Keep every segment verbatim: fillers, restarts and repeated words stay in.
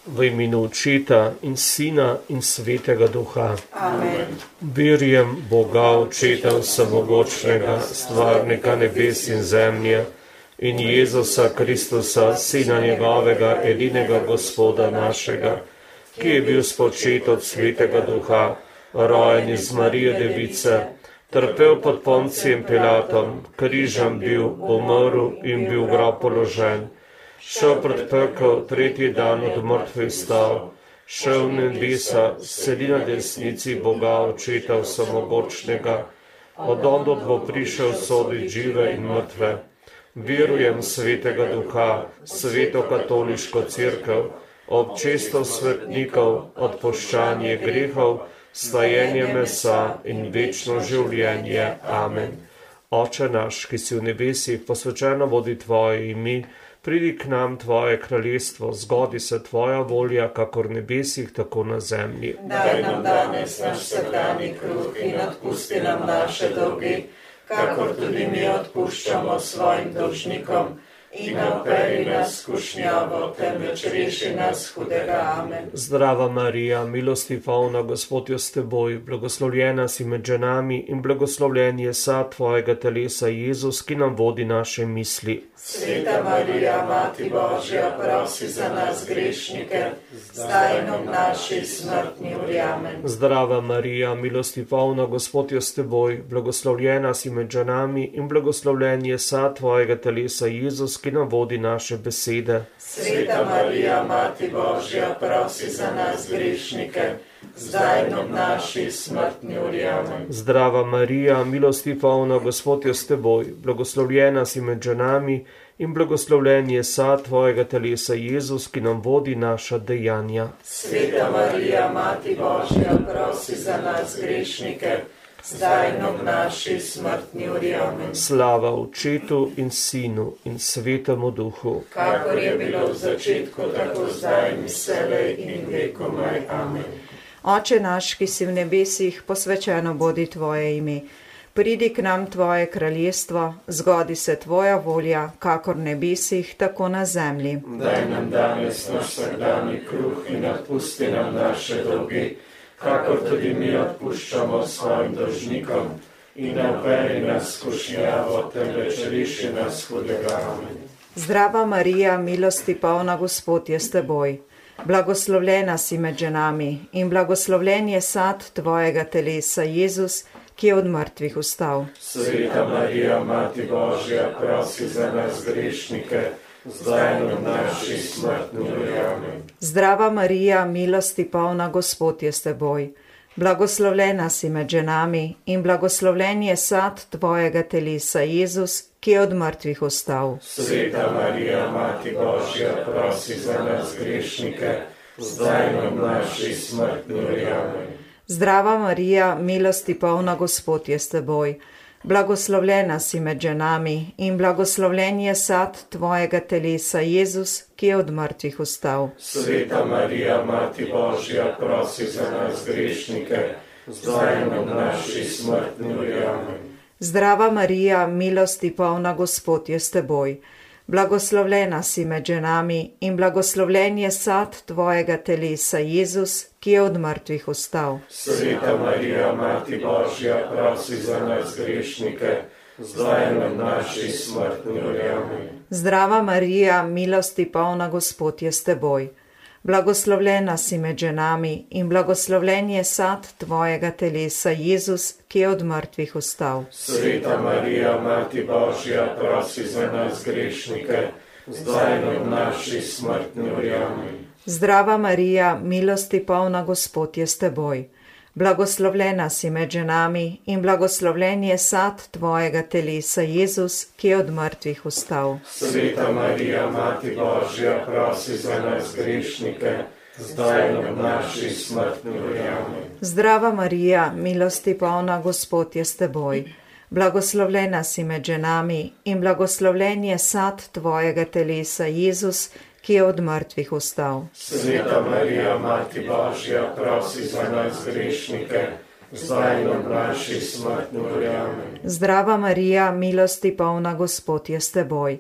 V imenu Očeta in Sina in Svetega Duha. Amen. Verjem Boga Očeta Vsemogočnega, stvarnika nebes in zemlje, in Jezusa Kristusa, Sina njegovega, edinega Gospoda našega, ki je bil spočet od Svetega Duha, rojen iz Marije Device, trpel pod Poncijem Pilatom, križem bil, umrl in bil v grob položen, šel pred pekel, tretji dan od mrtvih stal, šel v nebesa, sedi na desnici Boga Očeta Vsemogočnega, od ondod bo prišel soditi žive in mrtve. Verujem Svetega Duha, Sveto katoliško cerkev, občestvo svetnikov, odpuščanje grehov, stajenje mesa in večno življenje. Amen. Oče naš, ki si v nebesih, posvečeno bodi tvoje ime, pridi k nam tvoje kraljestvo, zgodi se tvoja volja, kakor v nebesih, tako na zemlji. Daj nam danes naš vsakdanji kruh in odpusti nam naše dolge, kakor tudi mi odpuščamo svojim dolžnikom, in ne vpelji nas v skušnjavo, temveč reši nas hudega. Amen. Zdrava Marija, milosti polna, Gospod je s teboj, blagoslovljena si med ženami in blagoslovljen je sad tvojega telesa, Jezus, ki nam vodi naše misli. Sveta Marija, Mati Božja, prosi za nas grešnike, zdaj in v naši smrtni uri. Amen. Zdrava Marija, milosti polna, Gospod je s teboj, blagoslovljena si med ženami in blagoslovljen je sad tvojega telesa, Jezus, ki nam vodi naše besede. Sveta Marija, Mati Božja, prosi za nas grešnike, zdaj in v naši smrtni uri. Amen. Zdrava Marija, milosti polna, Gospod je s teboj, blagoslovljena si med ženami in blagoslovljen je sad tvojega telesa, Jezus, ki nam vodi naša dejanja. Sveta Marija, Mati Božja, prosi za nas grešnike, zdaj in v naši smrtni uri. Amen. Slava Očetu in Sinu in Svetemu Duhu. Kakor je bilo v začetku, tako zdaj in vselej in vekomaj. Amen. Oče naš, ki si v nebesih, posvečeno bodi tvoje ime. Pridi k nam tvoje kraljestvo, zgodi se tvoja volja, kakor v nebesih, tako na zemlji. Daj nam danes naš vsakdanji kruh in odpusti nam naše dolge, kakor tudi mi odpuščamo svojim dolžnikom, in ne vpelji nas v skušnjavo, temveč reši nas hudega. Amen. Zdrava Marija, milosti polna, Gospod je s teboj. Blagoslovljena si med ženami in blagoslovljen je sad tvojega telesa, Jezus, ki je od mrtvih vstal. Sveta Marija, Mati Božja, prosi za nas grešnike, zdaj in v naši smrtni uri. Amen. Zdrava Marija, milosti polna, Gospod je s teboj. Blagoslovljena si med ženami in blagoslovljen je sad tvojega telesa, Jezus, ki je od mrtvih vstal. Sveta Marija, Mati Božja, prosi za nas grešnike, zdaj in v naši smrtni uri. Amen. Zdrava Marija, milosti polna, Gospod je s teboj. Blagoslovljena si med ženami in blagoslovljen je sad tvojega telesa, Jezus, ki je od mrtvih vstal. Sveta Marija, Mati Božja, prosi za nas grešnike, zdaj in v naši smrtni uri. Amen. Zdrava Marija, milosti polna, Gospod je s teboj. Blagoslovljena si med ženami in blagoslovljen je sad tvojega telesa, Jezus, ki je od mrtvih vstal. Sveta Marija, Mati Božja, prosi za nas grešnike, zdaj in v naši smrtni uri. Amen. Zdrava Marija, milosti polna, Gospod je s teboj. Blagoslovljena si med ženami in blagoslovljen je sad tvojega telesa, Jezus, ki je od mrtvih vstal. Sveta Marija, Mati Božja, prosi za nas grešnike, zdaj in v naši smrtni uri. Amen. Zdrava Marija, milosti polna, Gospod je s teboj. Blagoslovljena si med ženami in blagoslovljen je sad tvojega telesa, Jezus, ki je od mrtvih vstal. Sveta Marija, Mati Božja, prosi za nas grešnike, zdaj in v naši smrtni uri. Amen. Zdrava Marija, milosti polna, Gospod je s teboj. Blagoslovljena si med ženami in blagoslovljen je sad tvojega telesa, Jezus, ki je od mrtvih vstal. Sveta Marija, Mati Božja, prosi za nas grešnike, zdaj in v naši smrtni uri. Amen. Zdrava Marija, milosti polna, Gospod je s teboj.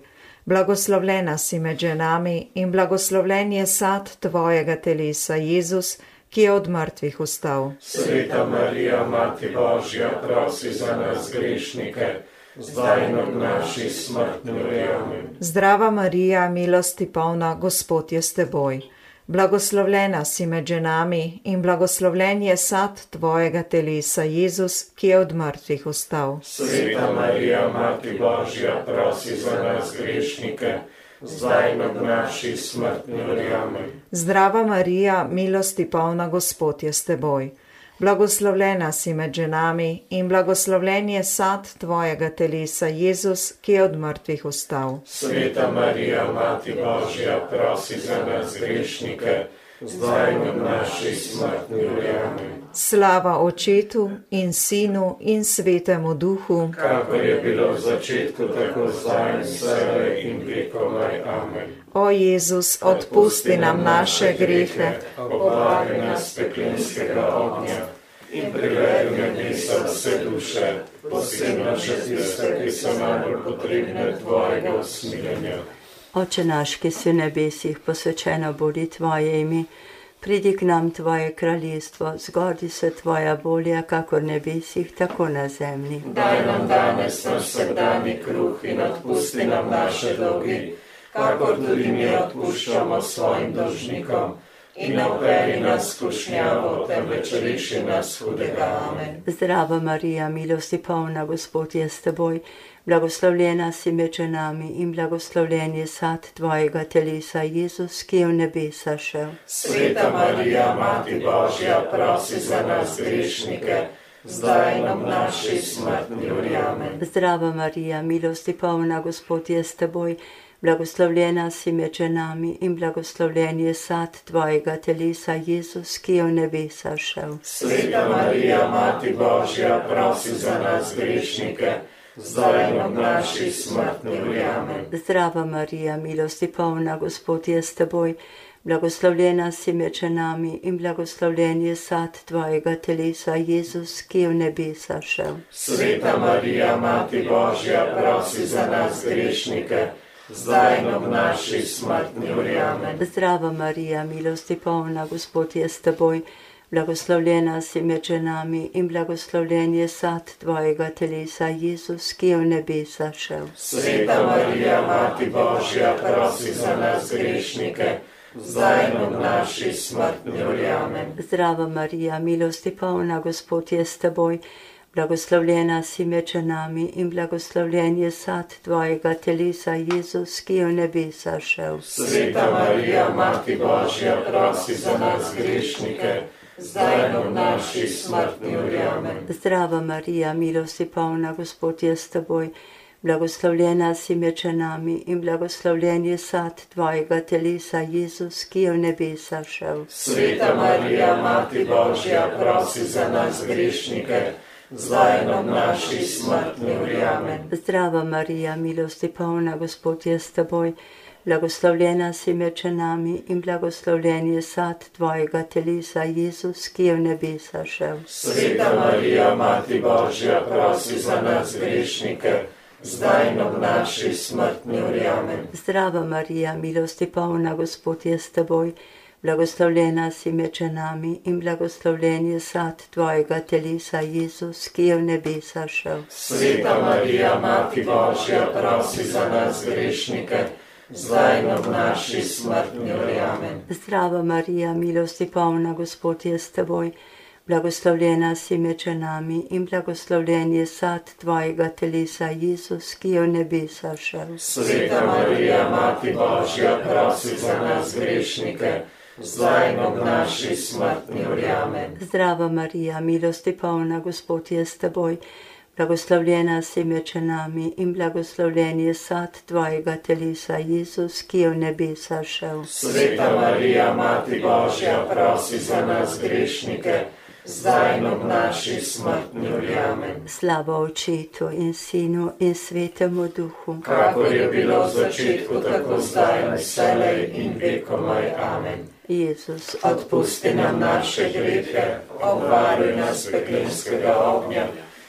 Blagoslovljena si med ženami in blagoslovljen je sad tvojega telesa, Jezus, ki je od mrtvih vstal. Sveta Marija, Mati Božja, prosi za nas grešnike, zdaj in ob naši smrtni uri. Amen. Zdrava Marija, milosti polna, Gospod je s teboj. Blagoslovljena si med ženami in blagoslovljen je sad tvojega telesa, Jezus, ki je od mrtvih vstal. Sveta Marija, Mati Božja, prosi za nas grešnike, zdaj in ob naši smrtni uri. Amen. Zdrava Marija, milosti polna, Gospod je s teboj. Blagoslovljena si med ženami in blagoslovljen je sad tvojega telesa, Jezus, ki je od mrtvih vstal. Sveta Marija, Mati Božja, prosi za nas grešnike, zdaj in ob naši smrtni uri. Amen. Slava Očetu in Sinu in Svetemu Duhu, kakor je bilo v začetku, tako zdaj in vselej in vekomaj. Amen. O Jezus, odpusti nam naše grehe, obvari nas peklenskega ognja in privedi v nebesa vse duše, posebno še tiste, ki so najbolj potrebne tvojega usmiljenja. Oče naš, ki si v nebesih, posvečeno bodi tvoje ime, pridi k nam tvoje kraljestvo, zgodi se tvoja volja, kakor v nebesih, tako na zemlji. Daj nam danes naš vsakdanji kruh in odpusti nam naše dolgi, kakor tudi mi odpuščamo svojim dolžnikom, in ne vpelji nas v skušnjavo, temveč reši nas hudega. Amen. Zdrava Marija, milosti polna, Gospod je s teboj, blagoslovljena si med ženami in blagoslovljen je sad tvojega telesa, Jezus, ki je v nebesa šel. Sveta Marija, Mati Božja, prosi za nas grešnike, zdaj in ob naši smrtni uri. Amen. Zdrava Marija, milosti polna, Gospod je s teboj, blagoslovljena si med ženami in blagoslovljen je sad tvojega telesa, Jezus, ki je v nebesa šel. Sveta Marija, Mati Božja, prosi za nas grešnike, zdaj in ob naši smrtni uri. Amen. Zdrava Marija, milosti polna, Gospod je s teboj, blagoslovljena si med ženami in blagoslovljen je sad tvojega telesa, Jezus, ki je v nebesa šel. Sveta Marija, Mati Božja, prosi za nas grešnike, zdaj in ob naši smrtni uri. Amen. Zdrava Marija, milosti polna, Gospod je s teboj, blagoslovljena si med ženami in blagoslovljen je sad tvojega telesa, Jezus, ki je v nebesa šel. Sveta Marija, Mati Božja, prosi za nas grešnike, zdaj in ob naši smrtni uri. Amen. Zdrava Marija, milosti polna, Gospod je s teboj, blagoslovljena si med ženami in blagoslovljen je sad tvojega telesa, Jezus, ki je v nebesa šel. Sveta Marija, Mati Božja, prosi za nas grešnike, zdaj in ob naši smrtni uri. Amen. Zdrava Marija, milosti polna, Gospod je s teboj, blagoslovljena si med ženami in blagoslovljen je sad tvojega telesa, Jezus, ki je v nebesa šel. Sveta Marija, Mati Božja, prosi za nas grešnike, zdaj in ob naši smrtni uri. Amen. Zdrava Marija, milosti polna, Gospod je s teboj, blagoslovljena si med ženami in blagoslovljen je sad tvojega telesa, Jezus, ki je v nebesa šel. Sveta Marija, Mati Božja, prosi za nas grešnike, zdaj in ob naši smrtni uri. Amen. Zdrava Marija, milosti polna, Gospod je s teboj, blagoslovljena si med ženami in blagoslovljen je sad tvojega telesa, Jezus, ki je v nebesa šel. Sveta Marija, Mati Božja, prosi za nas grešnike, zdaj in ob naši smrtni uri. Amen. Zdrava Marija, milosti polna, Gospod je s teboj, blagoslovljena si med ženami in blagoslovljen je sad tvojega telesa, Jezus, ki je v nebesa šel. Sveta Marija, Mati Božja, prosi za nas grešnike, zdaj in ob naši smrtni uri. Amen. Zdrava Marija, milosti polna, Gospod je s teboj, blagoslovljena si med ženami in blagoslovljen je sad tvojega telesa, Jezus, ki je v nebesa šel. Sveta Marija, Mati Božja, prosi za nas grešnike, zdaj in ob naši smrtni uri. Amen. Slava Očetu in Sinu in Svetemu Duhu, kakor je bilo v začetku, tako zdaj in vselej in vekomaj. Amen. Jezus, odpusti nam naše grehe, obvaruj nas peklenskega ognja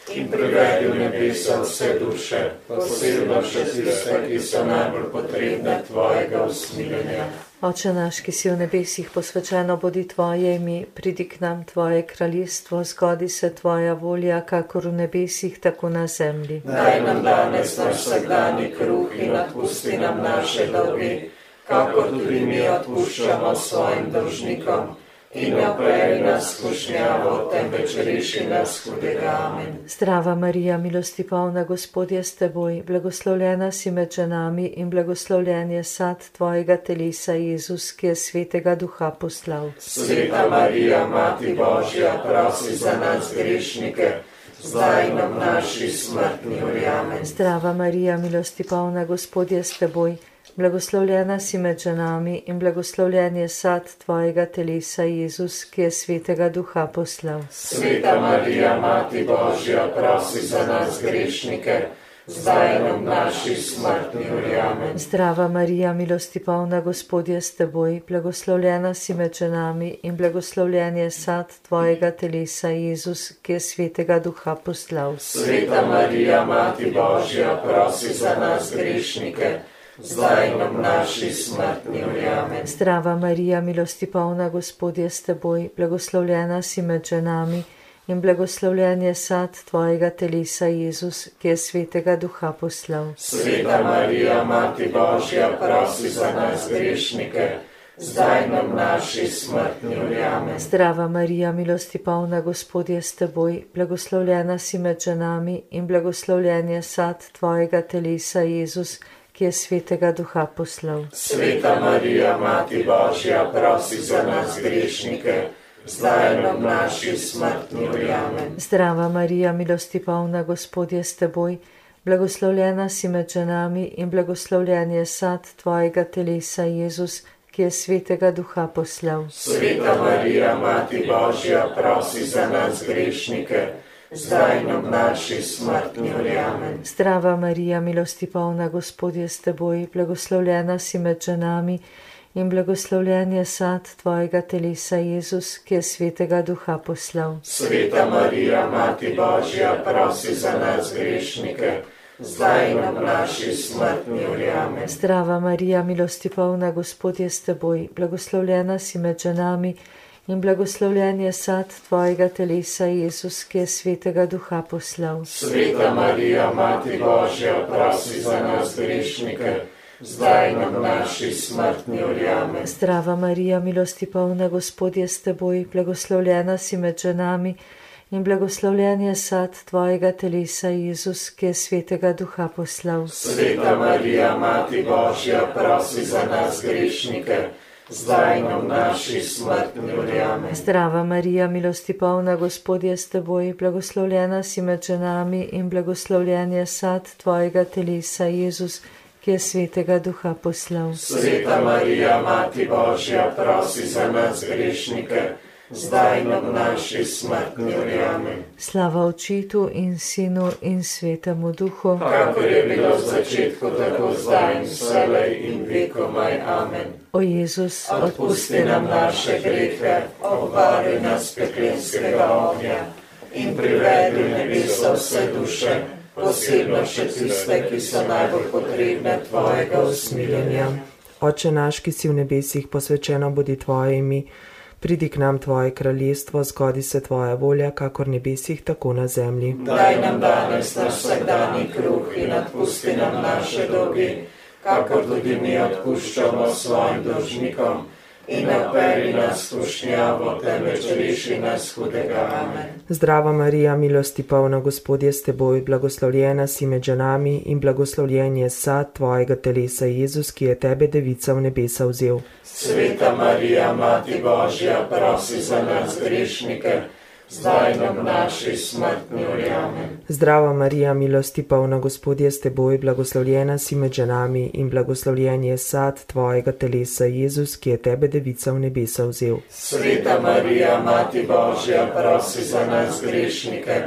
in privedi v nebesa vse duše, posebno še tiste, ki so najbolj potrebne tvojega usmiljenja. Oče naš, ki si v nebesih, posvečeno bodi tvoje ime, pridi k nam tvoje kraljestvo, zgodi se tvoja volja, kakor v nebesih, tako na zemlji. Daj nam danes naš vsakdanji kruh in odpusti nam naše dolge, kakor tudi mi odpuščamo svojim dolžnikom. In ne vpelji nas v skušnjavo, temveč reši nas hudega. Amen. Zdrava Marija, milosti polna, Gospod je s teboj, blagoslovljena si med ženami in blagoslovljen je sad tvojega telesa, Jezus, ki je svetega duha poslal. Sveta Marija, Mati Božja, prosi za nas grešnike, zdaj in ob naši smrtni uri. Amen. Zdrava Marija, milosti polna, Gospod je s teboj, blagoslovljena si med ženami in blagoslovljen je sad tvojega telesa, Jezus, ki je svetega duha poslal. Sveta Marija, Mati Božja, prosi za nas grešnike, zdaj in ob naši smrtni uri. Amen. Zdrava Marija, milosti polna, Gospod je s teboj, blagoslovljena si med ženami in blagoslovljen je sad tvojega telesa, Jezus, ki je svetega duha poslal. Sveta Marija, Mati Božja, prosi za nas grešnike, zdaj in ob naši smrtni uri. Amen. Zdrava Marija, milosti polna, Gospod je s teboj, blagoslovljena si med ženami in blagoslovljen je sad tvojega telesa, Jezus, ki je svetega duha poslal. Sveta Marija, Mati Božja, prosi za nas grešnike, zdaj in ob naši smrtni uri. Amen. Zdrava Marija, milosti polna, Gospod je s teboj, blagoslovljena si med ženami in blagoslovljen je sad tvojega telesa, Jezus, ki je svetega duha poslal. Sveta Marija, Mati Božja, prosi za nas grešnike, zdaj in ob naši smrtni uri. Amen. Zdrava Marija, milosti polna, Gospod je s teboj, blagoslovljena si med ženami in blagoslovljen je sad tvojega telesa, Jezus, ki je svetega duha poslal. Sveta Marija, Mati Božja, prosi za nas grešnike, zdaj in ob naši smrtni uri. Amen. Zdrava Marija, milosti polna, Gospod je s teboj, blagoslovljena si med ženami in blagoslovljen je sad tvojega telesa, Jezus, ki je svetega duha poslal. Sveta Marija, Mati Božja, prosi za nas grešnike, zdaj in ob naši smrtni uri. Amen. Zdrava Marija, milosti polna, Gospod je s teboj, blagoslovljena si med ženami in blagoslovljen je sad tvojega telesa, Jezus, ki je svetega duha poslal. Sveta Marija, Mati Božja, prosi za nas grešnike, zdaj in ob naši smrtni uri. Amen. Zdrava Marija, milosti polna, Gospod je s teboj, blagoslovljena si med ženami in blagoslovljen je sad tvojega telesa, Jezus, ki je svetega duha poslal. Sveta Marija, Mati Božja, prosi za nas grešnike, zdaj in ob naši smrtni uri. Amen. Zdrava Marija, milosti polna, Gospod je s teboj, blagoslovljena si med ženami in blagoslovljen je sad tvojega telesa, Jezus, ki je svetega duha poslal. Sveta Marija, Mati Božja, prosi za nas grešnike, zdaj in ob naši smrtni uri. Amen. Slava Očetu in Sinu in Svetemu Duhu, kakor je bilo v začetku, tako zdaj in vselej in vekomaj. Amen. O Jezus, odpusti nam naše grehe, obvaruj nas peklenskega ognja in privedi v nebesa vse duše, posebno še tiste, ki so najbolj potrebne tvojega usmiljenja. Oče naš, ki si v nebesih, posvečeno bodi tvoje ime, pridi k nam tvoje kraljestvo, zgodi se tvoja volja, kakor v nebesih, tako na zemlji. Daj nam danes naš vsakdanji kruh in odpusti nam naše dolge, kakor tudi mi odpuščamo svojim dolžnikom, in ne vpelji nas v skušnjavo, temveč reši nas hudega. Amen. Zdrava Marija, milosti polna, Gospod je s teboj, blagoslovljena si med ženami in blagoslovljen je sad tvojega telesa, Jezus, ki je tebe, devica, v nebesa vzel. Sveta Marija, Mati Božja, prosi za nas grešnike, zdaj in ob naši smrtni uri. Amen. Zdrava Marija, milosti polna, Gospod je s teboj, blagoslovljena si med ženami in blagoslovljen je sad tvojega telesa, Jezus, ki je tebe, devica, v nebesa vzel. Sveta Marija, Mati Božja, prosi za nas grešnike,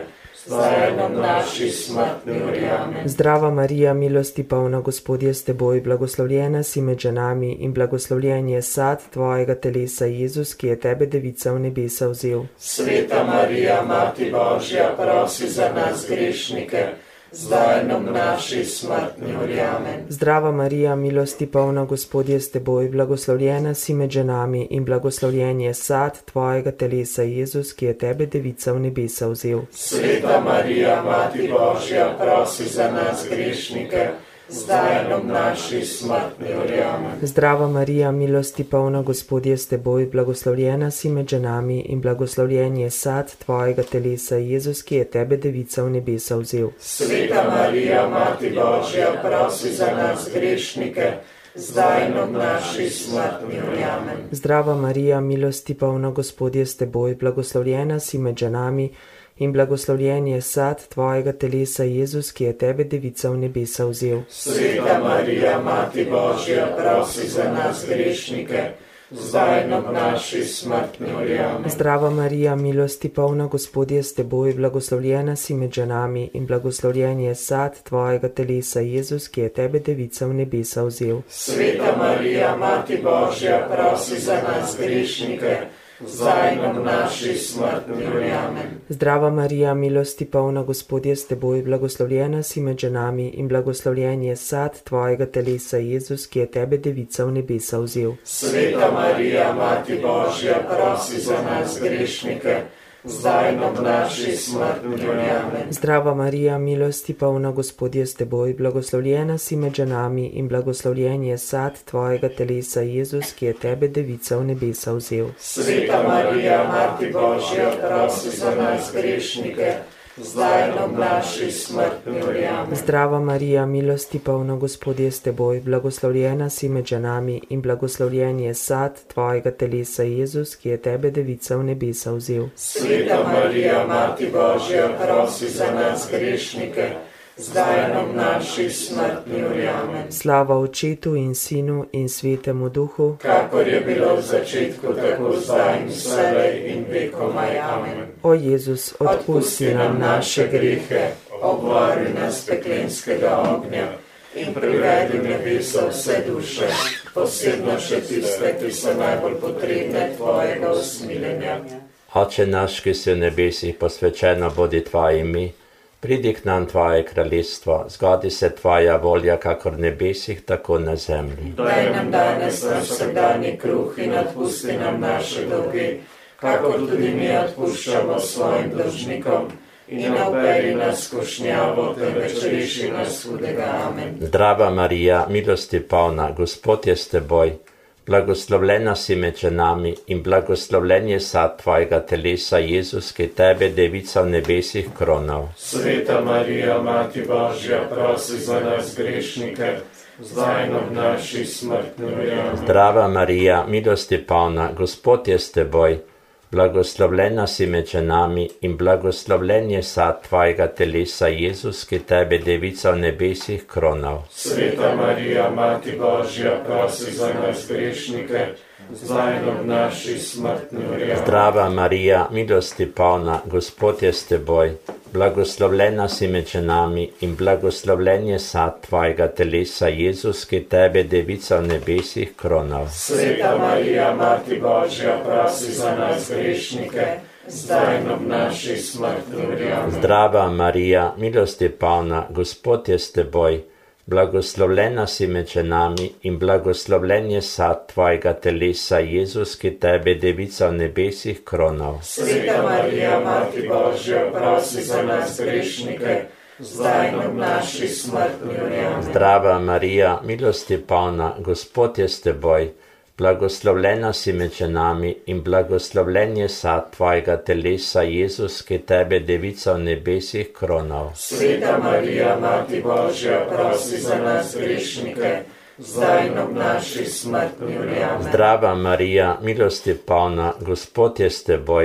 zdaj in ob naši smrtni uri. Amen. Zdrava Marija, milosti polna, Gospod je s teboj, blagoslovljena si med ženami in blagoslovljen je sad tvojega telesa, Jezus, ki je tebe, devica, v nebesa vzel. Sveta Marija, Mati Božja, prosi za nas grešnike, zdaj in ob naši smrtni uri. Amen. Zdrava Marija, milosti polna, Gospod je s teboj, blagoslovljena si med ženami in blagoslovljen je sad tvojega telesa, Jezus, ki je tebe, devica, v nebesa vzel. Sveta Marija, Mati Božja, prosi za nas grešnike, zdaj in ob naši smrtni uri. Amen. Zdrava Marija, milosti polna, Gospod je s teboj, blagoslovljena si med ženami in blagoslovljen je sad tvojega telesa, Jezus, ki je tebe, devica, v nebesa vzel. Sveta Marija, Mati Božja, prosi za nas grešnike, zdaj in ob naši smrtni uri. Amen. Zdrava Marija, milosti polna, Gospod je s teboj, blagoslovljena si med ženami in blagoslovljen je sad tvojega telesa, Jezus, ki je tebe, devica, v nebesa vzel. Sveta Marija, Mati Božja, prosi za nas grešnike, zdaj in ob naši smrtni uri. Amen. Zdrava Marija, milosti polna, Gospod je s teboj, blagoslovljena si med ženami in blagoslovljen je sad tvojega telesa, Jezus, ki je tebe, devica, v nebesa vzel. Sveta Marija, Mati Božja, prosi za nas grešnike, zdaj in ob naši smrtni uri. Amen. Zdrava Marija, milosti polna, Gospod je s teboj, blagoslovljena si med ženami in blagoslovljen je sad tvojega telesa, Jezus, ki je tebe, devica, v nebesa vzel. Sveta Marija, Mati Božja, prosi za nas grešnike, zdaj in ob naši smrtni uri. Amen. Zdrava Marija, milosti polna, Gospod je s teboj, blagoslovljena si med ženami in blagoslovljen je sad tvojega telesa, Jezus, ki je tebe, devica, v nebesa vzel. Sveta Marija, Mati Božja, prosi za nas grešnike, zdaj in ob naši smrtni uri. Amen. Zdrava Marija, milosti polna, Gospod je s teboj, blagoslovljena si med ženami in blagoslovljen je sad tvojega telesa, Jezus, ki je tebe, devica, v nebesa vzel. Sveta Marija, Mati Božja, prosi za nas grešnike, zdaj in ob naši smrtni uri. Amen. Slava Očetu in Sinu in Svetemu Duhu, kakor je bilo v začetku, tako zdaj in vselej in vekomaj. Amen. o Jezus, odpusti nam naše grehe, obvari nas peklenskega ognja in privedi v nebeso vse duše, posebno še tiste, ki so najbolj potrebne tvojega usmiljenja. Oče naš, ki si v nebesih, posvečeno bodi tvoje ime, pridi k nam tvoje kraljestvo, zgodi se tvoja volja, kakor v nebesih, tako na zemlji. Daj nam danes naš vsakdanji kruh in odpusti nam naše dolge, kakor tudi mi odpuščamo svojim dolžnikom, in ne vpelji nas v skušnjavo, temveč reši nas hudega. Amen. Zdrava Marija, milosti polna, Gospod je s teboj, blagoslovljena si med ženami in blagoslovljen je sad tvojega telesa, Jezus, ki tebe, devica, v nebesih kronal. Sveta Marija, Mati Božja, prosi za nas grešnike, zdaj in ob naši smrtni uri. Amen. Zdrava Marija, milosti polna, Gospod je s teboj, blagoslovljena si med ženami in blagoslovljen je sad tvojega telesa, Jezus, ki tebe, devica, v nebesih kronal. Sveta Marija, Mati Božja, prosi za nas grešnike, zdaj in ob naši smrtni uri. Amen. Zdrava Marija, milosti polna, Gospod je s teboj, blagoslovljena si med ženami in blagoslovljen je sad tvojega telesa, Jezus, ki tebe, devica, v nebesih kronal. Sveta Marija, Mati Božja, prosi za nas grešnike, zdaj in ob naši smrtni uri. Amen. Zdrava Marija, milosti polna, Gospod je s teboj, blagoslovljena si med ženami in blagoslovljen je sad tvojega telesa, Jezus, ki tebe, devica, v nebesih kronal. Sveta Marija, Mati Božja, prosi za nas grešnike, zdaj in ob naši smrtni uri. Amen. Zdrava Marija, milosti polna, Gospod je s teboj, blagoslovljena si med ženami in blagoslovljen je sad tvojega telesa, Jezus, ki tebe, devica, v nebesih kronal. Sveta Marija, Mati Božja, prosi za nas grešnike, zdaj in ob naši smrtni uri. Amen. Zdrava Marija, milosti polna, Gospod je s teboj,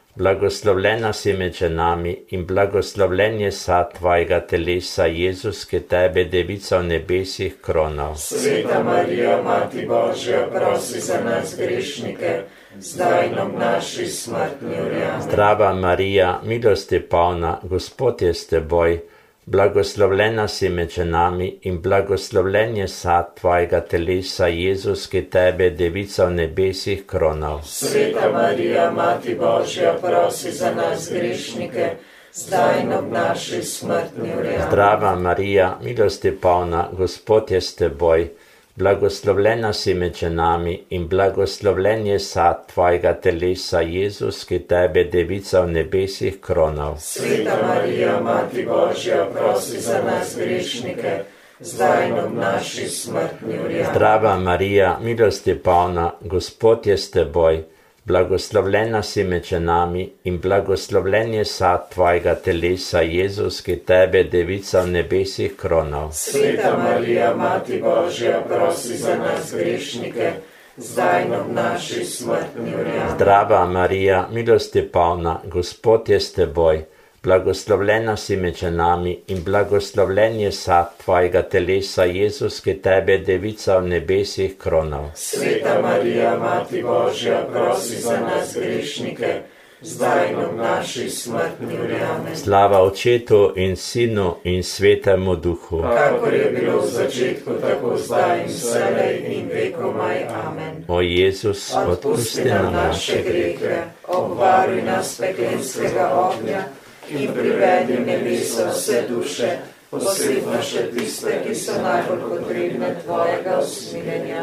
blagoslovljena si med ženami in blagoslovljen je sad tvojega telesa, Jezus, ki tebe devica v nebesih kronal. Sveta Marija, Mati Božja, prosi za nas grešnike, zdaj in ob naši smrtni uri. Amen. Zdrava Marija, milosti polna, Gospod je s teboj, blagoslovljena si med ženami in blagoslovljen je sad tvojega telesa, Jezus, ki tebe devica v nebesih kronal. Sveta Marija, Mati Božja, prosi za nas grešnike, zdaj in ob naši smrtni uri. Amen. Zdrava Marija, milosti polna, Gospod je s teboj, blagoslovljena si med ženami in blagoslovljen je sad tvojega telesa, Jezus, ki tebe devica v nebesih kronal. Sveta Marija, Mati Božja, prosi za nas grešnike, zdaj in ob naši smrtni uri. Amen. Zdrava Marija, milosti polna, Gospod je s teboj, blagoslovljena si med ženami in blagoslovljen je sad tvojega telesa, Jezus, ki tebe devica v nebesih kronal. Sveta Marija, Mati Božja, prosi za nas grešnike, zdaj in ob naši smrtni uri. Amen. Zdrava Marija, milosti polna, Gospod je s teboj, blagoslovljena si med ženami in blagoslovljen je sad tvojega telesa, Jezus, ki tebe devica v nebesih kronal. Sveta Marija, Mati Božja, prosi za nas grešnike, zdaj in ob naši smrtni uri. Amen. Slava Očetu in Sinu in Svetemu Duhu. Kakor je bilo v začetku, tako zdaj in vselej in vekomaj. Amen. O Jezus, Odpusti nam naše grehe, obvaruj nas peklenskega ognja in privedi v nebeso vse duše, posebno še tiste, ki so najbolj potrebne tvojega usmiljenja.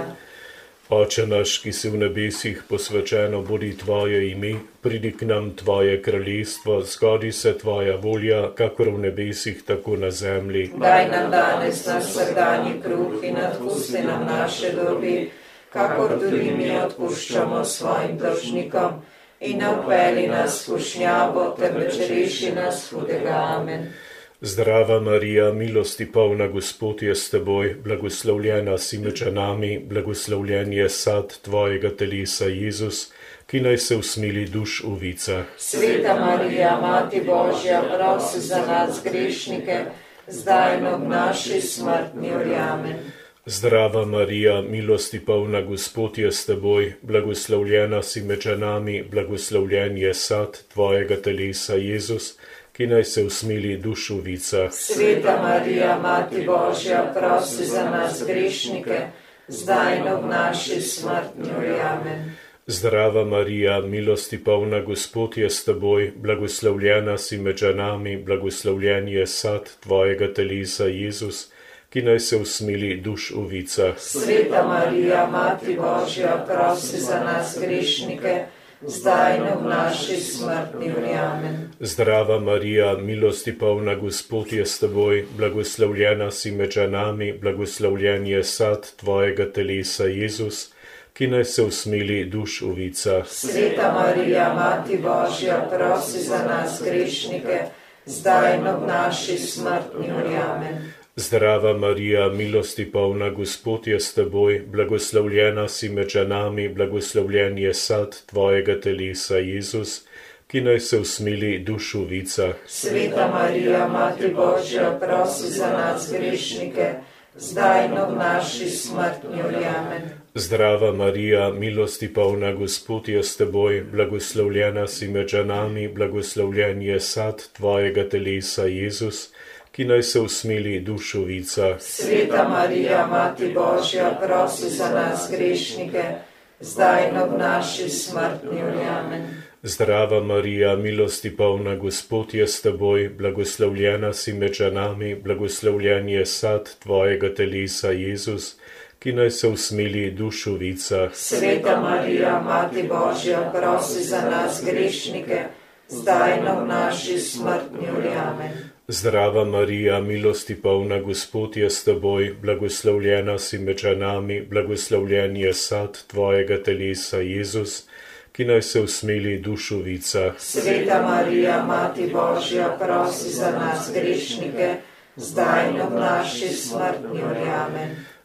Oče naš, ki si v nebesih, posvečeno bodi tvoje ime, pridi k nam tvoje kraljestvo, zgodi se tvoja volja, kakor v nebesih, tako na zemlji. Daj nam danes naš vsakdanji kruh in odpusti nam naše dolge, kakor tudi mi odpuščamo svojim dolžnikom, in ne vpelji nas v skušnjavo, temveč reši nas hudega. Amen. Zdrava Marija, milosti polna, Gospod je s teboj, blagoslovljena si med ženami, blagoslovljen je sad tvojega telesa, Jezus, ki naj se usmili duš v vicah. Sveta Marija, Mati Božja, prosi za nas grešnike, zdaj in ob naši smrtni uri. Amen. Zdrava Marija, milosti polna, Gospod je s teboj, blagoslovljena si med ženami, blagoslovljen je sad tvojega telesa, Jezus, ki naj se usmili duš v vicah. Sveta Marija, Mati Božja, prosi za nas grešnike, zdaj in ob naši smrtni uri. Amen. Zdrava Marija, milosti polna, Gospod je s teboj, blagoslovljena si med ženami, blagoslovljen je sad tvojega telesa, Jezus, ki naj se usmili duš v vicah. Sveta Marija, Mati Božja, prosi za nas grešnike, zdaj in ob naši smrtni uri. Amen. Zdrava Marija, milosti polna, Gospod je s teboj, blagoslovljena si med ženami, blagoslovljen je sad tvojega telesa, Jezus, ki naj se usmili duš v vicah. Sveta Marija, Mati Božja, prosi za nas grešnike, zdaj in ob naši smrtni uri. Amen. Zdrava Marija, milosti polna, Gospod je s teboj, blagoslovljena si med ženami, blagoslovljen je sad tvojega telesa, Jezus, ki naj se usmili duš v vicah. Sveta Marija, Mati Božja, prosi za nas grešnike, zdaj in ob naši smrtni uri. Amen. Zdrava Marija, milosti polna, Gospod je s teboj, blagoslovljena si med ženami, blagoslovljen je sad tvojega telesa, Jezus, ki naj se usmili duš v vicah. Sveta Marija, Mati Božja, prosi za nas grešnike, zdaj in ob naši smrtni uri. Amen. Zdrava Marija, milosti polna, Gospod je s teboj, blagoslovljena si med ženami, blagoslovljen je sad tvojega telesa, Jezus, ki naj se usmili duš v vicah. Sveta Marija, Mati Božja, prosi za nas grešnike, zdaj in ob naši smrtni uri. Amen. Zdrava Marija, milosti polna, Gospod je s teboj, blagoslovljena si med ženami, blagoslovljen je sad tvojega telesa, Jezus, ki naj se usmili duš v vicah. Sveta Marija, Mati Božja, prosi za nas grešnike, zdaj in ob naši smrtni uri. Amen.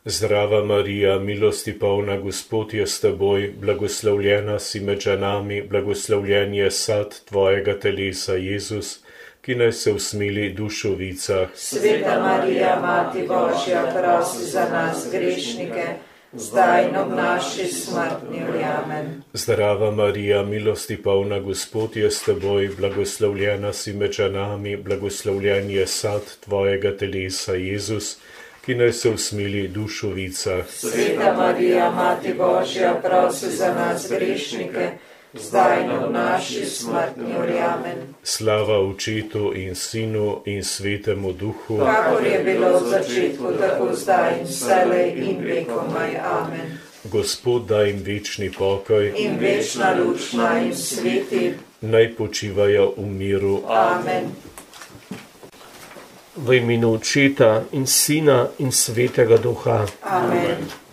Zdrava Marija, milosti polna, Gospod je s teboj, blagoslovljena si med ženami, blagoslovljen je sad tvojega telesa, Jezus, ki naj se usmili dušovicah. Sveta Marija, Mati Božja, prosi za nas grešnike, zdaj in ob naši smrtni uri. Amen. Zdrava Marija, milosti polna, Gospod je s teboj, blagoslovljena si med ženami, blagoslovljen je sad tvojega telesa, Jezus, ki naj se usmili dušovicah. Sveta Marija, Mati Božja, prosi za nas grešnike, zdaj in ob naši smrtni uri. Amen. Slava Očetu in Sinu in Svetemu Duhu, kakor je bilo v začetku, tako zdaj in vselej in vekomaj. Amen. Gospod daj jim večni pokoj In večna luč naj jim sveti. naj počivajo v miru. Amen. V imenu Očeta in Sina in Svetega Duha. Amen.